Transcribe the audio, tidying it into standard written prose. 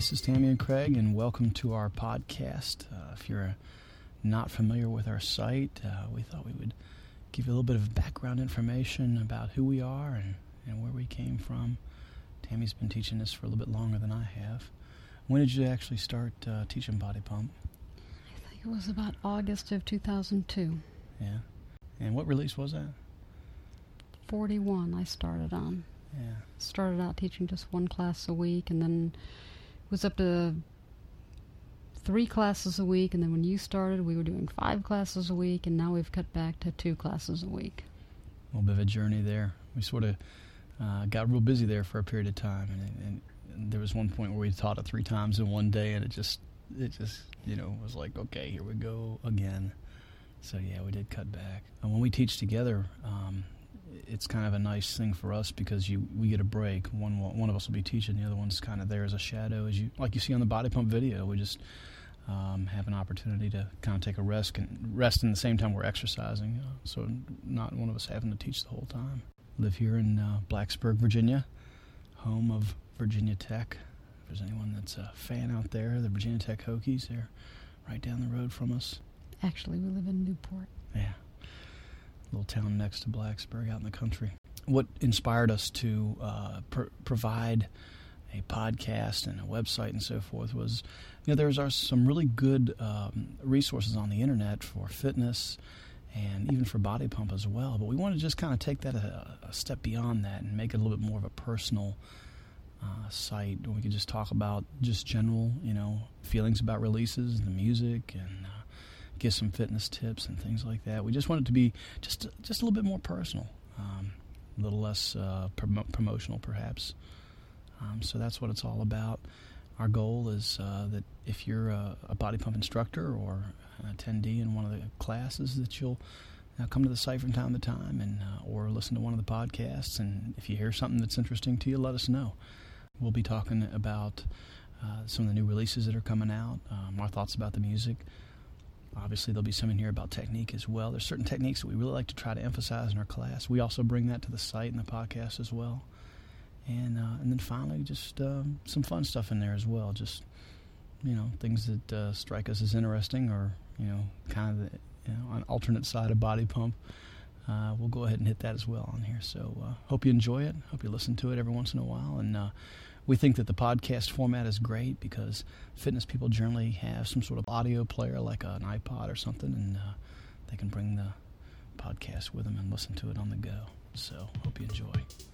this is Tammy and Craig, and welcome to our podcast. If you're not familiar with our site, we thought we would give you a little bit of background information about who we are and where we came from. Tammy's been teaching this for a little bit longer than I have. When did you actually start teaching body pump? I think it was about August of 2002. Yeah. And what release was that? 41 I started on. Yeah. Started out teaching just one class a week, and then it was up to 3 classes a week, and then when you started we were doing 5 classes a week, and now we've cut back to 2 classes a week. A little bit of a journey there. We sort of got real busy there for a period of time, and there was one point where we taught it 3 times in one day, and it just was like, okay, here we go again. So yeah, we did cut back. And when we teach together, it's kind of a nice thing for us because we get a break. One of us will be teaching, the other one's kind of there as a shadow, like you see on the body pump video. We just have an opportunity to kind of take a rest in the same time we're exercising. So not one of us having to teach the whole time. Live here in Blacksburg, Virginia, home of Virginia Tech. If there's anyone that's a fan out there, the Virginia Tech Hokies, they're right down the road from us. Actually, we live in Newport. Yeah. Little town next to Blacksburg out in the country. What inspired us to provide a podcast and a website and so forth was, there's some really good resources on the internet for fitness and even for body pump as well. But we want to just kind of take that a step beyond that and make it a little bit more of a personal site where we could just talk about just general, feelings about releases and the music and give some fitness tips and things like that. We just want it to be just a little bit more personal, a little less promotional perhaps. So that's what it's all about. Our goal is that if you're a body pump instructor or an attendee in one of the classes, that you'll come to the site from time to time and or listen to one of the podcasts. And if you hear something that's interesting to you, let us know. We'll be talking about some of the new releases that are coming out, our thoughts about the music. Obviously, there'll be some in here about technique as well. There's certain techniques that we really like to try to emphasize in our class. We also bring that to the site and the podcast as well. And then finally, just some fun stuff in there as well. Just, things that strike us as interesting or, kind of an alternate side of body pump. We'll go ahead and hit that as well on here. So hope you enjoy it. Hope you listen to it every once in a while. And we think that the podcast format is great because fitness people generally have some sort of audio player like an iPod or something, and they can bring the podcast with them and listen to it on the go. So hope you enjoy.